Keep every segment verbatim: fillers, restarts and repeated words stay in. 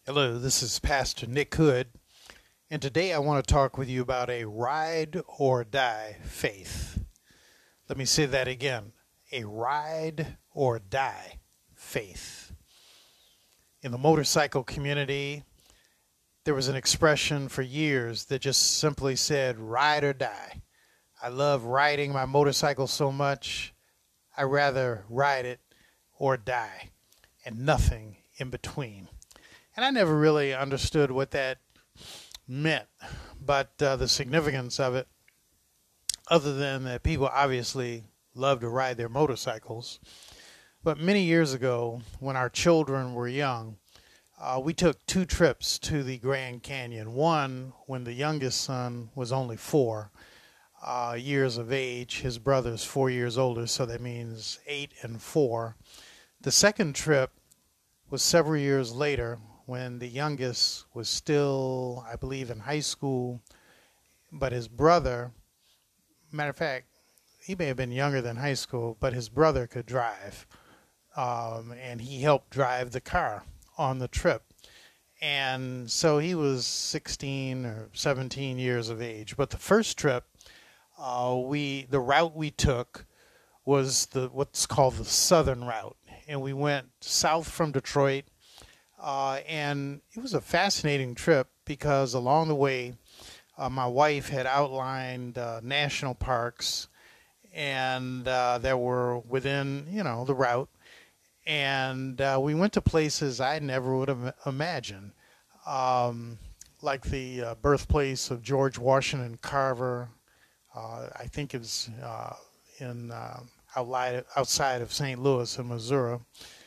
Hello, this is Pastor Nick Hood, and today I want to talk with you about a ride or die faith. Let me say that again, a ride or die faith. In the motorcycle community, there was an expression for years that just simply said, ride or die. I love riding my motorcycle so much, I'd rather ride it or die, and nothing in between. And I never really understood what that meant, but uh, the significance of it, other than that people obviously love to ride their motorcycles. But many years ago, when our children were young, uh, we took two trips to the Grand Canyon. One, when the youngest son was only four uh, years of age. His brother's four years older, so that means eight and four. The second trip was several years later, when the youngest was still, I believe, in high school, but his brother, matter of fact, he may have been younger than high school, but his brother could drive, um, and he helped drive the car on the trip. And so he was sixteen or seventeen years of age. But the first trip, uh, we the route we took was the what's called the Southern Route, and we went south from Detroit. Uh, and it was a fascinating trip because along the way, uh, my wife had outlined uh, national parks and uh, that were within, you know, the route. And uh, we went to places I never would have imagined, um, like the uh, birthplace of George Washington Carver. Uh, I think it's uh, in uh, outside outside of Saint Louis in Missouri.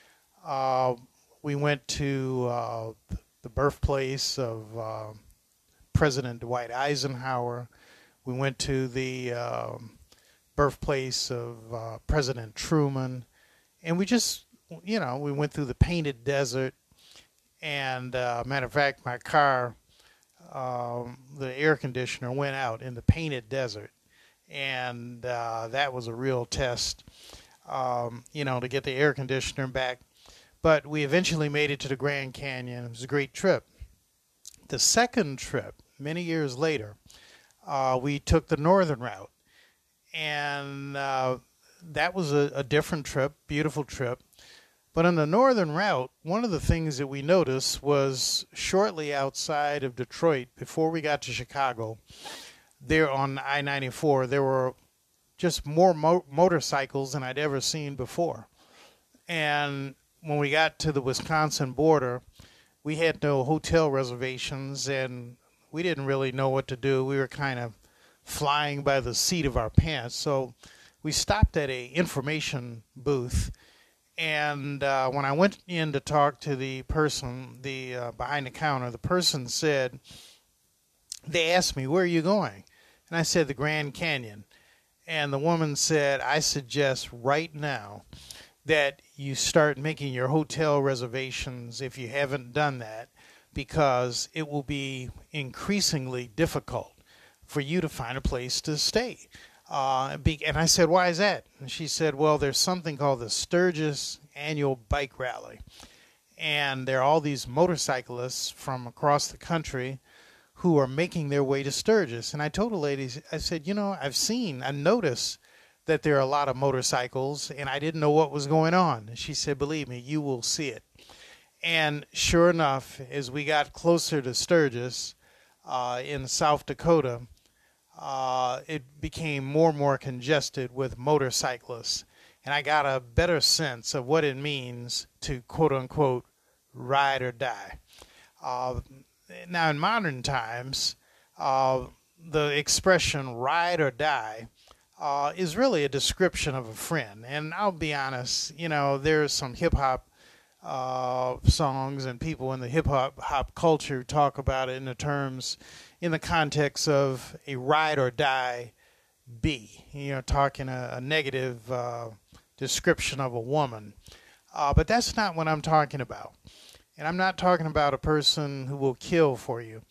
Uh, We went to uh, the birthplace of uh, President Dwight Eisenhower. We went to the uh, birthplace of uh, President Truman. And we just, you know, we went through the Painted Desert. And uh, matter of fact, my car, um, the air conditioner went out in the Painted Desert. And uh, that was a real test, um, you know, to get the air conditioner back. But we eventually made it to the Grand Canyon. It was a great trip. The second trip, many years later, uh, we took the Northern Route. And uh, that was a, a different trip, beautiful trip. But on the Northern Route, one of the things that we noticed was shortly outside of Detroit, before we got to Chicago, there on I ninety-four, there were just more mo- motorcycles than I'd ever seen before. And when we got to the Wisconsin border, we had no hotel reservations, and we didn't really know what to do. We were kind of flying by the seat of our pants. So we stopped at a information booth, and uh, when I went in to talk to the person, the uh, behind the counter, the person said, they asked me, where are you going? And I said, the Grand Canyon. And the woman said, I suggest right now that you start making your hotel reservations if you haven't done that, because it will be increasingly difficult for you to find a place to stay. Uh, be, and I said, why is that? And she said, well, there's something called the Sturgis Annual Bike Rally. And there are all these motorcyclists from across the country who are making their way to Sturgis. And I told the lady, I said, you know, I've seen, I noticed that there are a lot of motorcycles, and I didn't know what was going on. She said, believe me, you will see it. And sure enough, as we got closer to Sturgis uh, in South Dakota, uh, it became more and more congested with motorcyclists. And I got a better sense of what it means to, quote-unquote, ride or die. Uh, now, in modern times, uh, the expression ride or die Uh, is really a description of a friend. And I'll be honest, you know, there's some hip-hop uh, songs and people in the hip-hop hop culture talk about it in the terms, in the context of a ride or die be, you know, talking a, a negative uh, description of a woman. Uh, but that's not what I'm talking about. And I'm not talking about a person who will kill for you.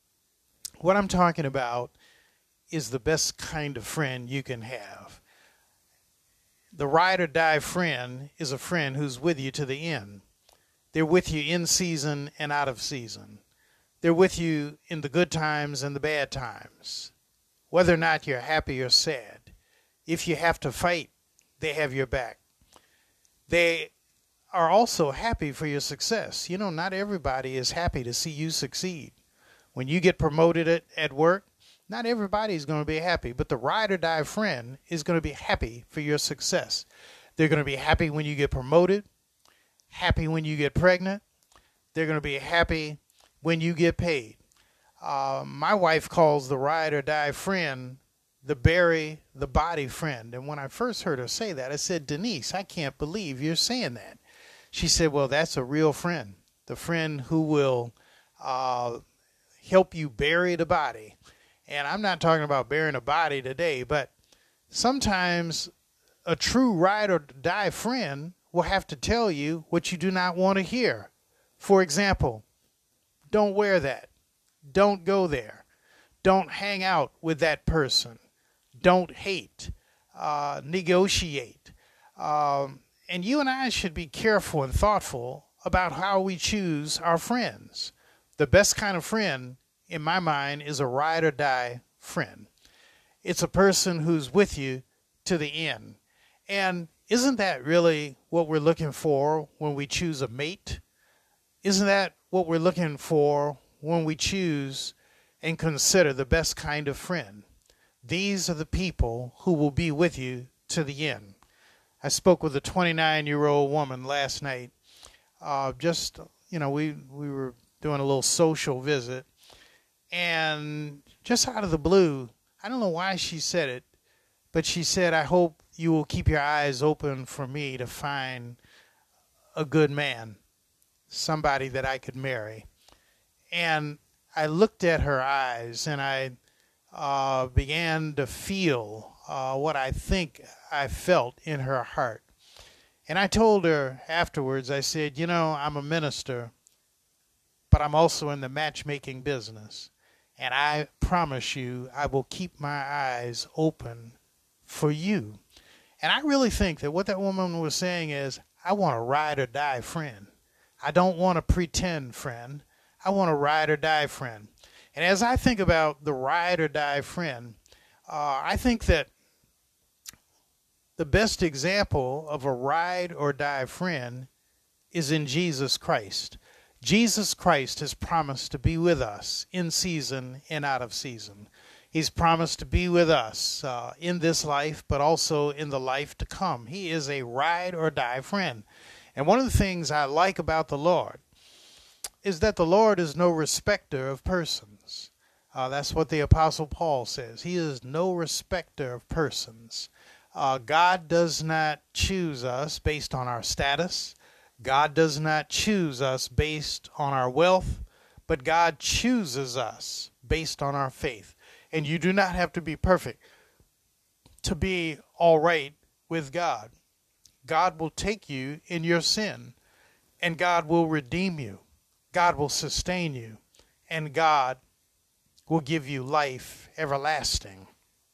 What I'm talking about is the best kind of friend you can have. The ride or die friend is a friend who's with you to the end. They're with you in season and out of season. They're with you in the good times and the bad times. Whether or not you're happy or sad, if you have to fight, they have your back. They are also happy for your success. You know, not everybody is happy to see you succeed. When you get promoted at, at work, not everybody is going to be happy, but the ride or die friend is going to be happy for your success. They're going to be happy when you get promoted, happy when you get pregnant. They're going to be happy when you get paid. Uh, my wife calls the ride or die friend the bury the body friend. And when I first heard her say that, I said, Denise, I can't believe you're saying that. She said, well, that's a real friend, the friend who will uh, help you bury the body. And I'm not talking about burying a body today, but sometimes a true ride or die friend will have to tell you what you do not want to hear. For example, don't wear that. Don't go there. Don't hang out with that person. Don't hate. Uh, negotiate. Um, and you and I should be careful and thoughtful about how we choose our friends. The best kind of friend, in my mind, is a ride or die friend. It's a person who's with you to the end. And isn't that really what we're looking for when we choose a mate? Isn't that what we're looking for when we choose and consider the best kind of friend? These are the people who will be with you to the end. I spoke with a twenty-nine-year-old woman last night. Uh, just, you know, we, we were doing a little social visit. And just out of the blue, I don't know why she said it, but she said, I hope you will keep your eyes open for me to find a good man, somebody that I could marry. And I looked at her eyes and I uh, began to feel uh, what I think I felt in her heart. And I told her afterwards, I said, you know, I'm a minister, but I'm also in the matchmaking business. And I promise you, I will keep my eyes open for you. And I really think that what that woman was saying is, I want a ride or die friend. I don't want a pretend friend. I want a ride or die friend. And as I think about the ride or die friend, uh, I think that the best example of a ride or die friend is in Jesus Christ. Jesus Christ has promised to be with us in season and out of season. He's promised to be with us uh, in this life, but also in the life to come. He is a ride or die friend. And one of the things I like about the Lord is that the Lord is no respecter of persons. Uh, that's what the Apostle Paul says. He is no respecter of persons. Uh, God does not choose us based on our status. God does not choose us based on our wealth, but God chooses us based on our faith. And you do not have to be perfect to be all right with God. God will take you in your sin, and God will redeem you. God will sustain you, and God will give you life everlasting.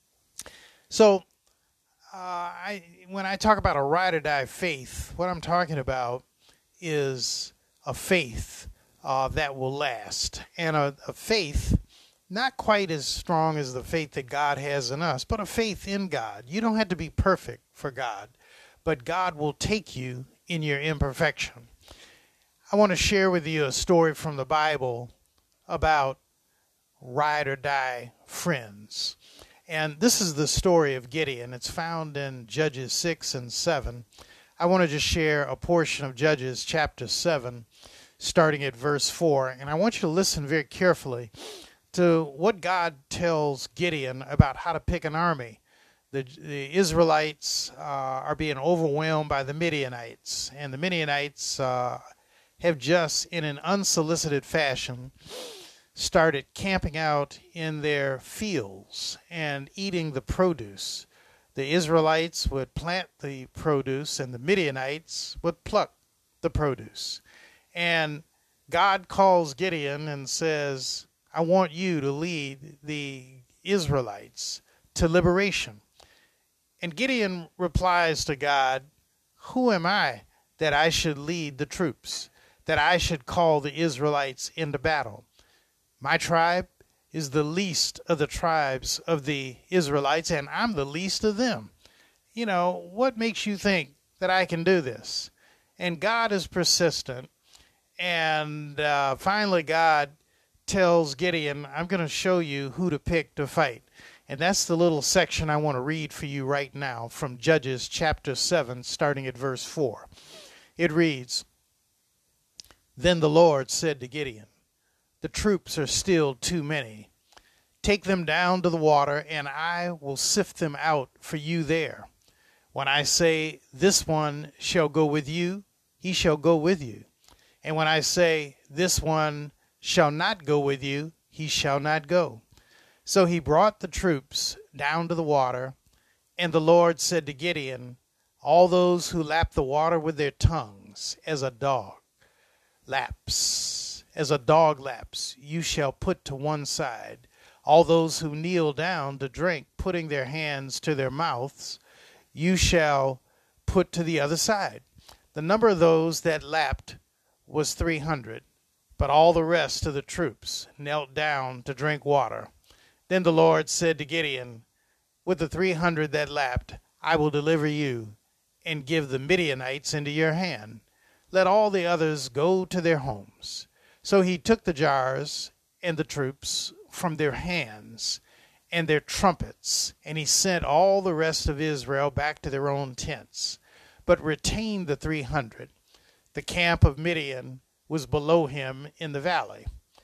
So, uh, I when I talk about a ride or die faith, what I'm talking about is a faith uh, that will last, and a, a faith not quite as strong as the faith that God has in us, but a faith in God. You don't have to be perfect for God, but God will take you in your imperfection. I want to share with you a story from the Bible about ride or die friends. And this is the story of Gideon. It's found in Judges six and seven. I want to just share a portion of Judges chapter seven, starting at verse four. And I want you to listen very carefully to what God tells Gideon about how to pick an army. The, the Israelites uh, are being overwhelmed by the Midianites. And the Midianites uh, have just, in an unsolicited fashion, started camping out in their fields and eating the produce. The Israelites would plant the produce, and the Midianites would pluck the produce. And God calls Gideon and says, I want you to lead the Israelites to liberation. And Gideon replies to God, who am I that I should lead the troops, that I should call the Israelites into battle. My tribe is the least of the tribes of the Israelites, and I'm the least of them. You know, what makes you think that I can do this? And God is persistent. And uh, finally, God tells Gideon, I'm going to show you who to pick to fight. And that's the little section I want to read for you right now from Judges chapter seven, starting at verse four. It reads, Then the Lord said to Gideon, The troops are still too many. Take them down to the water, and I will sift them out for you there. When I say, This one shall go with you, he shall go with you. And when I say, This one shall not go with you, he shall not go. So he brought the troops down to the water, and the Lord said to Gideon, All those who lap the water with their tongues, as a dog laps, as a dog laps, you shall put to one side. All those who kneel down to drink, putting their hands to their mouths, you shall put to the other side. The number of those that lapped was three hundred, but all the rest of the troops knelt down to drink water. Then the Lord said to Gideon, With the three hundred that lapped, I will deliver you and give the Midianites into your hand. Let all the others go to their homes. So he took the jars and the troops from their hands and their trumpets, and he sent all the rest of Israel back to their own tents, but retained the three hundred. The camp of Midian was below him in the valley.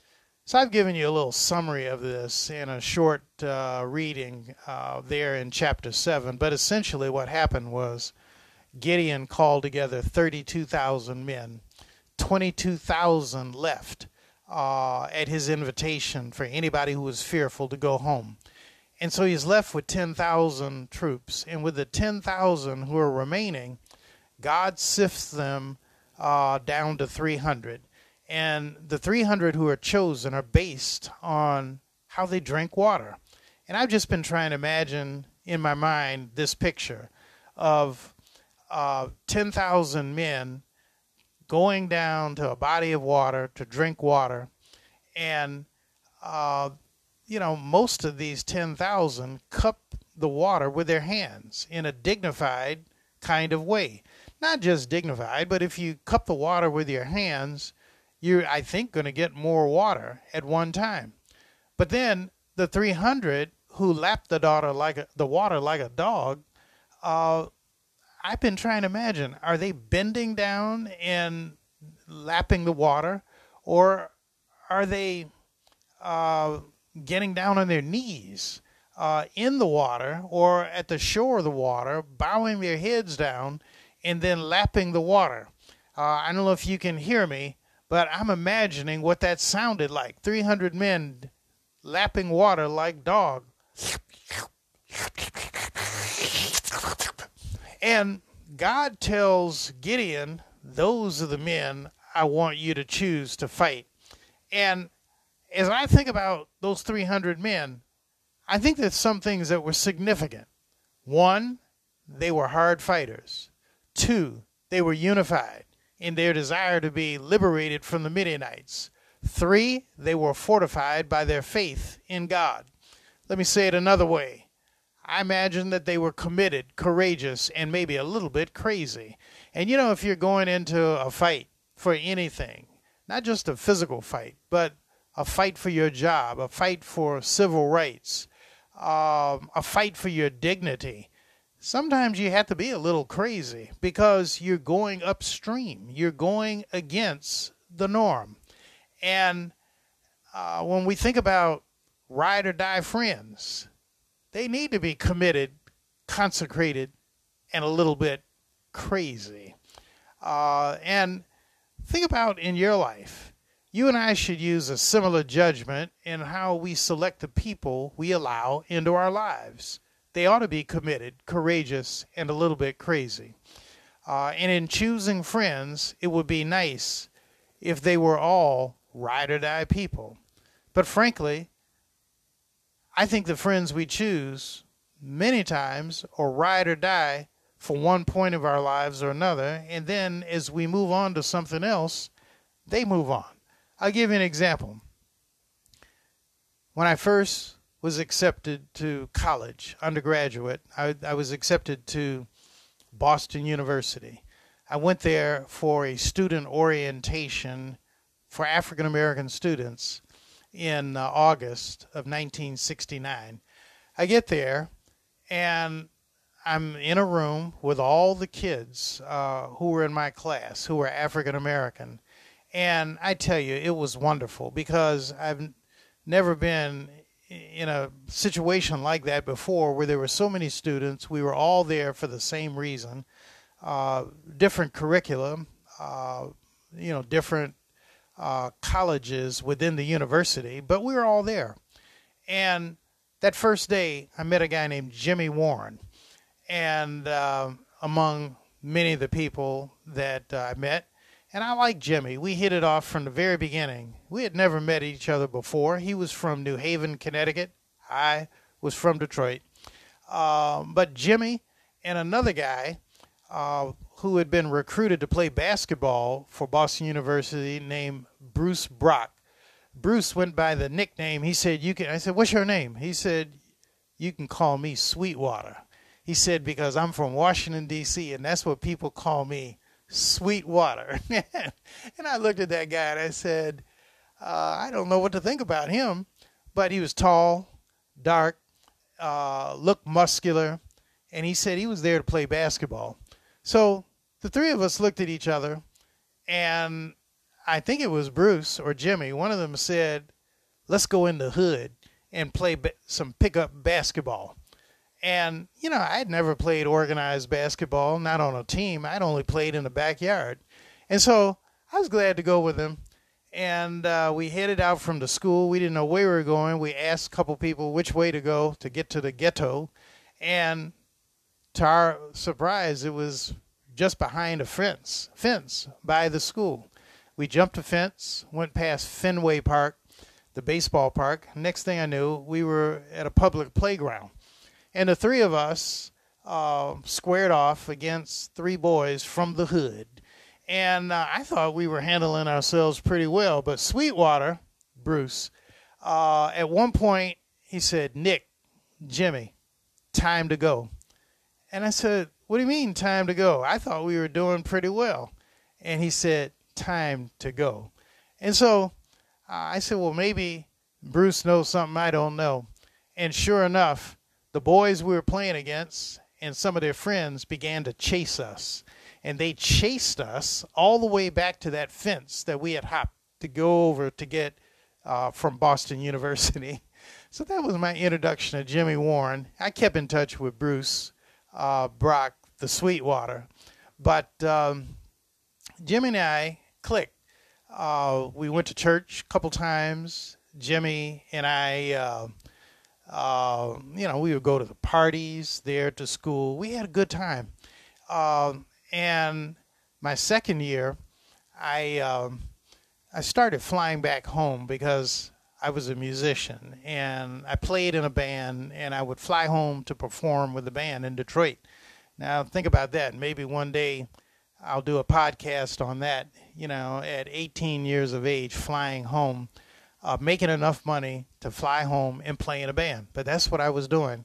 So I've given you a little summary of this in a short uh, reading uh, there in chapter seven. But essentially what happened was Gideon called together thirty-two thousand men. twenty-two thousand left uh, at his invitation for anybody who was fearful to go home. And so he's left with ten thousand troops. And with the ten thousand who are remaining, God sifts them uh, down to three hundred. And the three hundred who are chosen are based on how they drink water. And I've just been trying to imagine in my mind this picture of uh, ten thousand men going down to a body of water to drink water. And, uh, you know, most of these ten thousand cup the water with their hands in a dignified kind of way. Not just dignified, but if you cup the water with your hands, you're, I think, going to get more water at one time. But then the three hundred who lap the, daughter like a, the water like a dog, uh, I've been trying to imagine, are they bending down and lapping the water, or are they uh, getting down on their knees uh, in the water or at the shore of the water, bowing their heads down and then lapping the water? Uh, I don't know if you can hear me, but I'm imagining what that sounded like. three hundred men lapping water like dogs. And God tells Gideon, those are the men I want you to choose to fight. And as I think about those three hundred men, I think there's some things that were significant. One, they were hard fighters. Two, they were unified in their desire to be liberated from the Midianites. Three, they were fortified by their faith in God. Let me say it another way. I imagine that they were committed, courageous, and maybe a little bit crazy. And you know, if you're going into a fight for anything, not just a physical fight, but a fight for your job, a fight for civil rights, um, a fight for your dignity, sometimes you have to be a little crazy because you're going upstream. You're going against the norm. And uh, when we think about ride or die friends, they need to be committed, consecrated, and a little bit crazy. Uh, and think about in your life, you and I should use a similar judgment in how we select the people we allow into our lives. They ought to be committed, courageous, and a little bit crazy. Uh, and in choosing friends, it would be nice if they were all ride or die people. But frankly, I think the friends we choose many times are ride or die for one point of our lives or another. And then as we move on to something else, they move on. I'll give you an example. When I first was accepted to college, undergraduate, I, I was accepted to Boston University. I went there for a student orientation for African American students in uh, August of nineteen sixty-nine. I get there, and I'm in a room with all the kids uh, who were in my class, who were African American. And I tell you, it was wonderful because I've never been in a situation like that before where there were so many students. We were all there for the same reason, uh, different curriculum, uh, you know, different uh, colleges within the university, but we were all there. And that first day, I met a guy named Jimmy Warren. And uh, among many of the people that uh, I met, and I like Jimmy. We hit it off from the very beginning. We had never met each other before. He was from New Haven, Connecticut. I was from Detroit. Um, but Jimmy and another guy uh, who had been recruited to play basketball for Boston University named Bruce Brock. Bruce went by the nickname. He said, "You can." I said, "What's your name?" He said, "You can call me Sweetwater." He said, "Because I'm from Washington, D C, and that's what people call me, Sweetwater." And I looked at that guy and I said, uh, I don't know what to think about him, but he was tall, dark, uh, looked muscular, and he said he was there to play basketball. So the three of us looked at each other, and I think it was Bruce or Jimmy. One of them said, "Let's go in the hood and play ba- some pickup basketball." And, you know, I had never played organized basketball, not on a team. I'd only played in the backyard. And so I was glad to go with him. And uh, we headed out from the school. We didn't know where we were going. We asked a couple people which way to go to get to the ghetto. And to our surprise, it was just behind a fence, fence by the school. We jumped a fence, went past Fenway Park, the baseball park. Next thing I knew, we were at a public playground. And the three of us uh, squared off against three boys from the hood. And uh, I thought we were handling ourselves pretty well. But Sweetwater, Bruce, uh, at one point, he said, "Nick, Jimmy, time to go." And I said, "What do you mean time to go? I thought we were doing pretty well." And he said, "Time to go." And so uh, I said, well, maybe Bruce knows something I don't know. And sure enough, the boys we were playing against and some of their friends began to chase us. And they chased us all the way back to that fence that we had hopped to go over to get uh, from Boston University. So that was my introduction to Jimmy Warren. I kept in touch with Bruce uh, Brock, the Sweetwater. But um, Jimmy and I clicked. Uh, we went to church a couple times. Jimmy and I... Uh, Uh, you know, we would go to the parties there to school. We had a good time. Um, and my second year, I um, I started flying back home because I was a musician and I played in a band, and I would fly home to perform with the band in Detroit. Now think about that. Maybe one day I'll do a podcast on that. You know, at eighteen years of age, flying home. Uh, making enough money to fly home and play in a band. But that's what I was doing.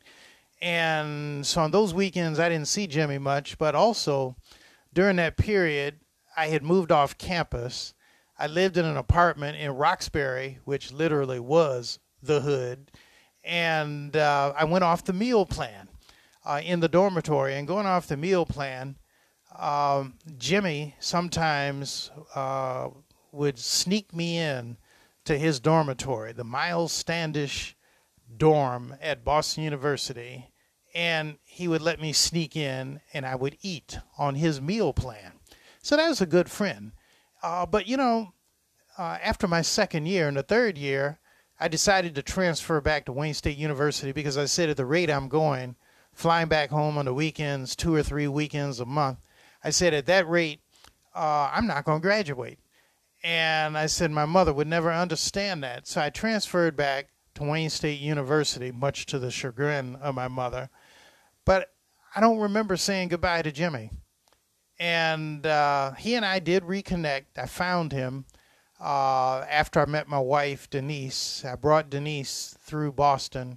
And so on those weekends, I didn't see Jimmy much. But also, during that period, I had moved off campus. I lived in an apartment in Roxbury, which literally was the hood. And uh, I went off the meal plan uh, in the dormitory. And going off the meal plan, um, Jimmy sometimes uh, would sneak me in to his dormitory, the Miles Standish dorm at Boston University, and he would let me sneak in, and I would eat on his meal plan. So that was a good friend. Uh, but, you know, uh, after my second year, in the third year, I decided to transfer back to Wayne State University because I said at the rate I'm going, flying back home on the weekends, two or three weekends a month, I said at that rate, uh, I'm not going to graduate. And I said my mother would never understand that. So I transferred back to Wayne State University, much to the chagrin of my mother. But I don't remember saying goodbye to Jimmy. And uh, he and I did reconnect. I found him uh, after I met my wife, Denise. I brought Denise through Boston,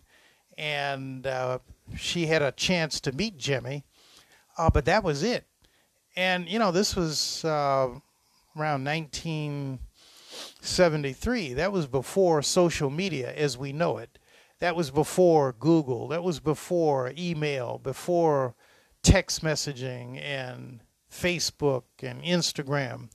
and uh, she had a chance to meet Jimmy, uh, but that was it. And, you know, this was uh, around nineteen seventy-three. That was before social media as we know it. That was before Google. That was before email, before text messaging and Facebook and Instagram.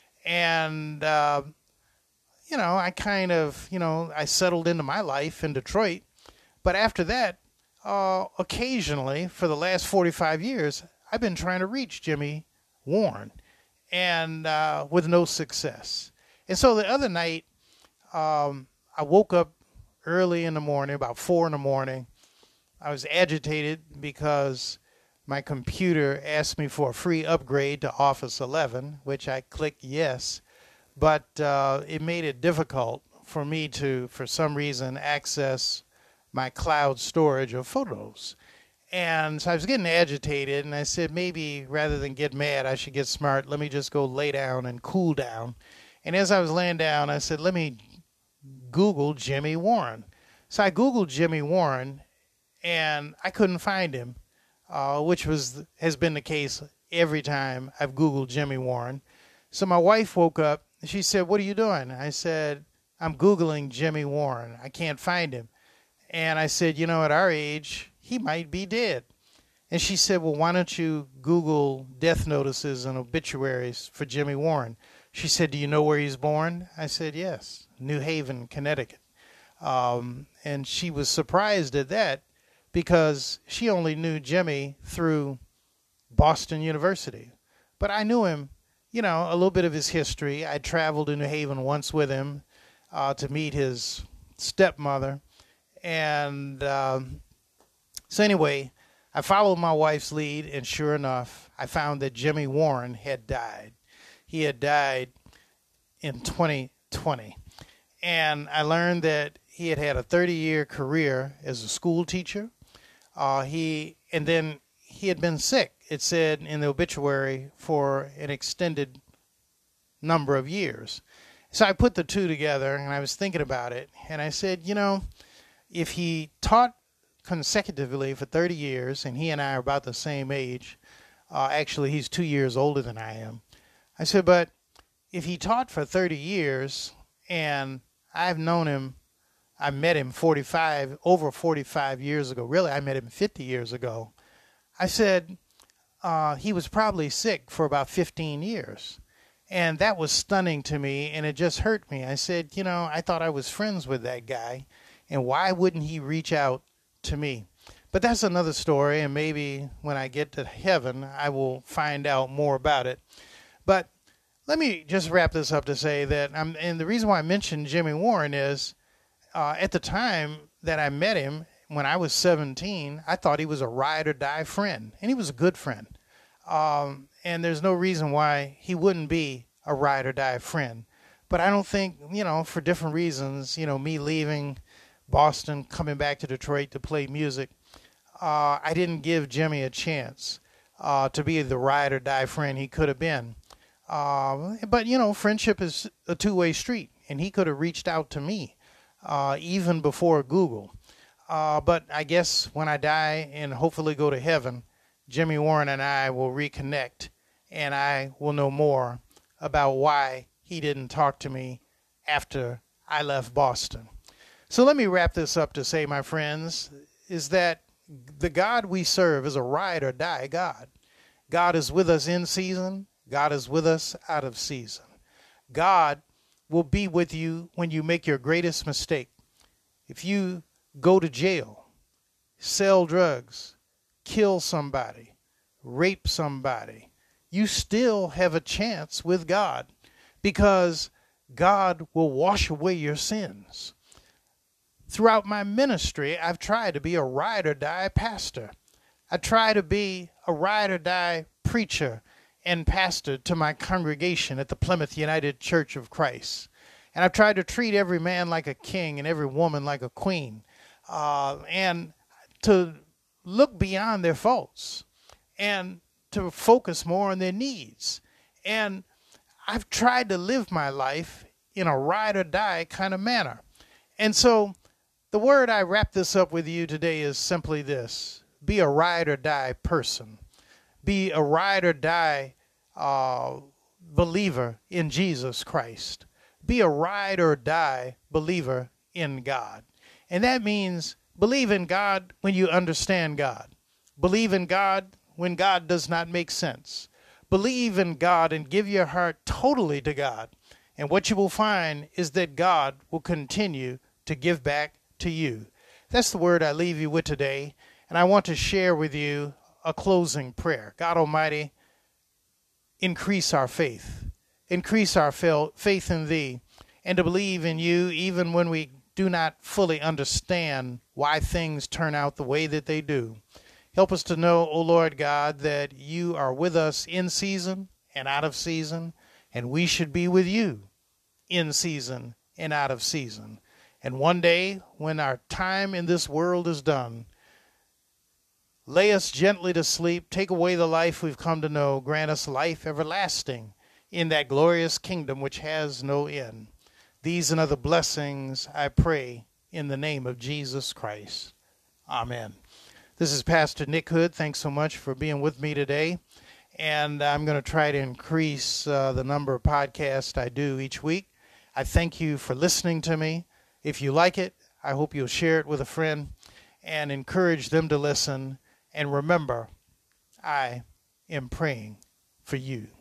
And, uh, you know, I kind of, you know, I settled into my life in Detroit. But after that, uh, occasionally, for the last forty-five years, I've been trying to reach Jimmy Warren, and uh, with no success. And so the other night, um, I woke up early in the morning, about four in the morning. I was agitated because my computer asked me for a free upgrade to Office eleven, which I clicked yes, but uh, it made it difficult for me to, for some reason, access my cloud storage of photos. And so I was getting agitated, and I said, maybe rather than get mad, I should get smart. Let me just go lay down and cool down. And as I was laying down, I said, let me Google Jimmy Warren. So I Googled Jimmy Warren, and I couldn't find him, uh, which was has been the case every time I've Googled Jimmy Warren. So my wife woke up, and she said, what are you doing? I said, I'm Googling Jimmy Warren. I can't find him. And I said, you know, at our age, he might be dead. And she said, well, why don't you Google death notices and obituaries for Jimmy Warren? She said, do you know where he's born? I said, yes, New Haven, Connecticut. Um, and she was surprised at that because she only knew Jimmy through Boston University. But I knew him, you know, a little bit of his history. I traveled to New Haven once with him uh, to meet his stepmother. And um, so anyway, I followed my wife's lead, and sure enough, I found that Jimmy Warren had died. He had died in twenty twenty. And I learned that he had had a thirty-year career as a school teacher. Uh, he and then he had been sick, it said in the obituary, for an extended number of years. So I put the two together, and I was thinking about it, and I said, you know, if he taught consecutively for thirty years, and he and I are about the same age, uh, actually he's two years older than I am. I said, but if he taught for thirty years, and I've known him, I met him forty-five, over forty-five years ago. Really, I met him fifty years ago. I said, uh, he was probably sick for about fifteen years. And that was stunning to me, and it just hurt me. I said, you know, I thought I was friends with that guy, and why wouldn't he reach out to me? But that's another story, and maybe when I get to heaven, I will find out more about it. But let me just wrap this up to say that, I'm, and the reason why I mentioned Jimmy Warren is, uh, at the time that I met him, when I was seventeen, I thought he was a ride-or-die friend, and he was a good friend. Um, and there's no reason why he wouldn't be a ride-or-die friend. But I don't think, you know, for different reasons, you know, me leaving Boston, coming back to Detroit to play music, uh, I didn't give Jimmy a chance uh, to be the ride-or-die friend he could have been. Uh, but, you know, friendship is a two-way street, and he could have reached out to me uh, even before Google. Uh, but I guess when I die and hopefully go to heaven, Jimmy Warren and I will reconnect, and I will know more about why he didn't talk to me after I left Boston. So let me wrap this up to say, my friends, is that the God we serve is a ride-or-die God. God is with us in season. God is with us out of season. God will be with you when you make your greatest mistake. If you go to jail, sell drugs, kill somebody, rape somebody, you still have a chance with God, because God will wash away your sins. Throughout my ministry, I've tried to be a ride-or-die pastor. I try to be a ride-or-die preacher and pastor to my congregation at the Plymouth United Church of Christ. And I've tried to treat every man like a king and every woman like a queen, uh, and to look beyond their faults and to focus more on their needs. And I've tried to live my life in a ride or die kind of manner. And so the word I wrap this up with you today is simply this: be a ride or die person. Be a ride or die uh, believer in Jesus Christ. Be a ride or die believer in God. And that means believe in God when you understand God. Believe in God when God does not make sense. Believe in God and give your heart totally to God. And what you will find is that God will continue to give back to you. That's the word I leave you with today. And I want to share with you a closing prayer. God Almighty, increase our faith. Increase our faith in Thee, and to believe in You even when we do not fully understand why things turn out the way that they do. Help us to know, O Lord God, that You are with us in season and out of season, and we should be with You in season and out of season. And one day, when our time in this world is done, lay us gently to sleep, take away the life we've come to know, grant us life everlasting in that glorious kingdom which has no end. These and other blessings I pray in the name of Jesus Christ. Amen. This is Pastor Nick Hood. Thanks so much for being with me today. And I'm going to try to increase uh, the number of podcasts I do each week. I thank you for listening to me. If you like it, I hope you'll share it with a friend and encourage them to listen. And remember, I am praying for you.